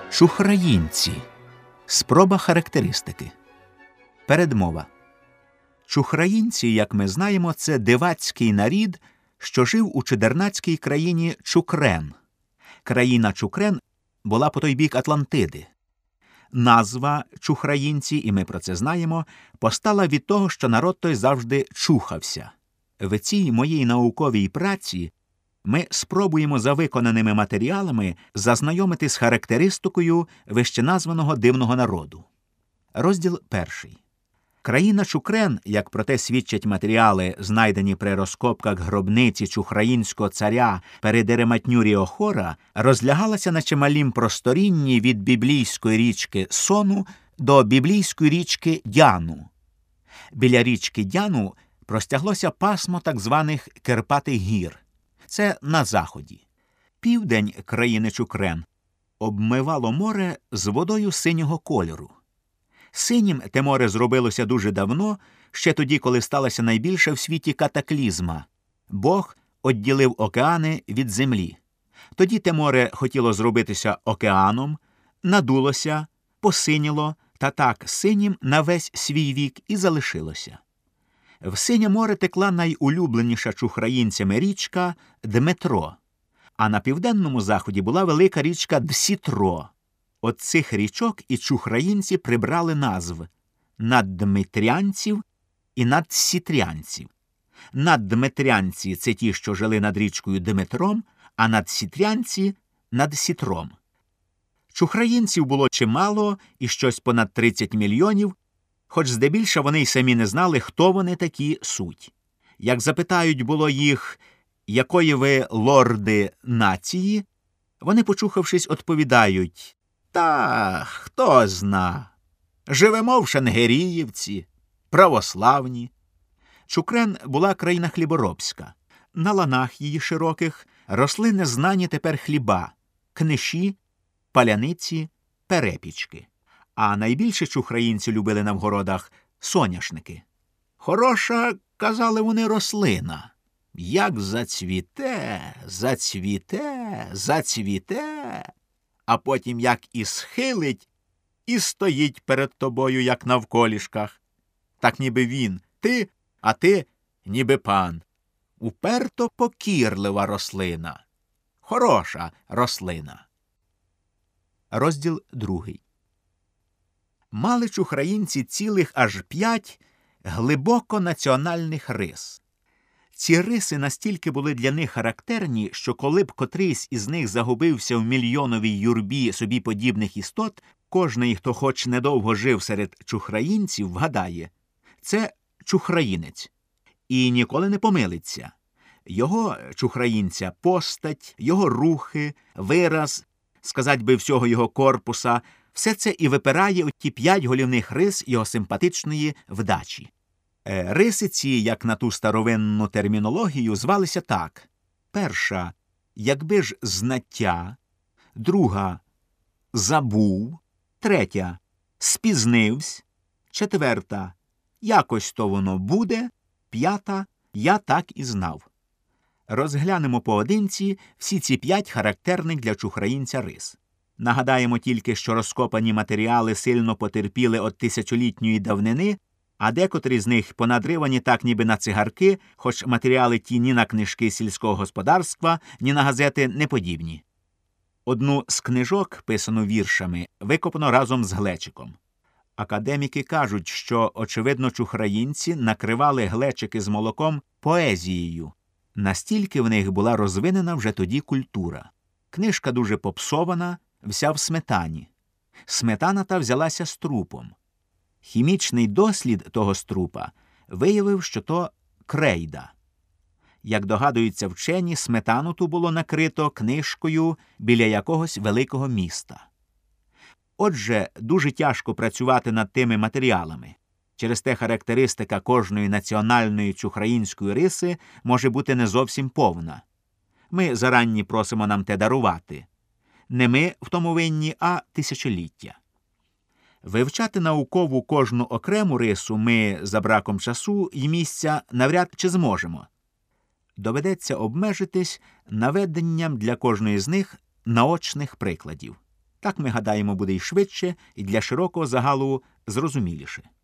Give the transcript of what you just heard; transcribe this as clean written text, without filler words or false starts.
Чухраїнці. Спроба характеристики. Передмова. Чухраїнці, як ми знаємо, це дивацький нарід, що жив у чудернацькій країні Чукрен. Країна Чукрен була по той бік Атлантиди. Назва чухраїнці, і ми про це знаємо, постала від того, що народ той завжди чухався. В цій моїй науковій праці ми спробуємо за виконаними матеріалами зазнайомити з характеристикою вищеназваного дивного народу. Розділ 1. Країна Чукрен, як про те свідчать матеріали, знайдені при розкопках гробниці чухраїнського царя Передерематнюрі Охора, розлягалася на чималім просторінні від біблійської річки Сону до біблійської річки Дяну. Біля річки Дяну простяглося пасмо так званих Керпатих гір. Це на заході. Південь країни Чукрен обмивало море з водою синього кольору. Синім те море зробилося дуже давно, ще тоді, коли сталася найбільша в світі катаклізма. Бог відділив океани від землі. Тоді те море хотіло зробитися океаном, надулося, посиніло, та так синім на весь свій вік і залишилося. В Синє море текла найулюбленіша чухраїнцями річка Дмитро, а на південному заході була велика річка Дсітро. От цих річок і чухраїнці прибрали назв наддмитрянців і надсітрянців. Наддмитрянці – це ті, що жили над річкою Дмитром, а надсітрянці – над Сітром. Чухраїнців було чимало і щось понад 30 мільйонів, хоч здебільша вони й самі не знали, хто вони такі суть. Як запитають було їх, якої ви лорди нації, вони, почухавшись, відповідають: «Та, хто зна, живемо в Шенгеріївці, православні». Чукрен була країна хліборобська. На ланах її широких росли незнані тепер хліба – книші, паляниці, перепічки. А найбільше чухраїнці любили на вгородах соняшники. «Хороша, – казали вони, – рослина. Як зацвіте, зацвіте, зацвіте, а потім як і схилить, і стоїть перед тобою, як навколішках. Так ніби він, ти, а ти ніби пан. Уперто покірлива рослина. Хороша рослина». Розділ 2. Мали чухраїнці цілих аж 5 глибоко національних рис. Ці риси настільки були для них характерні, що коли б котрийсь із них загубився в мільйоновій юрбі собі подібних істот, кожний, хто хоч недовго жив серед чухраїнців, вгадає – це чухраїнець. І ніколи не помилиться. Його, чухраїнця, постать, його рухи, вираз, сказать би всього його корпуса – все це і випирає у ті 5 голівних рис його симпатичної вдачі. Риси ці, як на ту старовинну термінологію, звалися так. Перша – якби ж знаття, друга – забув, третя – спізнивсь, четверта – якось то воно буде, п'ята – я так і знав. Розглянемо поодинці всі ці 5 характерних для чухраїнця рис. Нагадаємо тільки, що розкопані матеріали сильно потерпіли від тисячолітньої давнини, а декотрі з них понадривані так ніби на цигарки, хоч матеріали ті ні на книжки сільського господарства, ні на газети не подібні. Одну з книжок, писану віршами, викопано разом з глечиком. Академіки кажуть, що, очевидно, чухраїнці накривали глечики з молоком поезією. Настільки в них була розвинена вже тоді культура. Книжка дуже попсована, вся в сметані. Сметана та взялася струпом. Хімічний дослід того струпа виявив, що то крейда. Як догадуються вчені, сметану ту було накрито книжкою біля якогось великого міста. Отже, дуже тяжко працювати над тими матеріалами. Через те характеристика кожної національної чухраїнської риси може бути не зовсім повна. Ми заранні просимо нам те дарувати. Не ми в тому винні, а тисячоліття. Вивчати наукову кожну окрему рису ми, за браком часу і місця, навряд чи зможемо. Доведеться обмежитись наведенням для кожної з них наочних прикладів. Так, ми гадаємо, буде й швидше, і для широкого загалу зрозуміліше.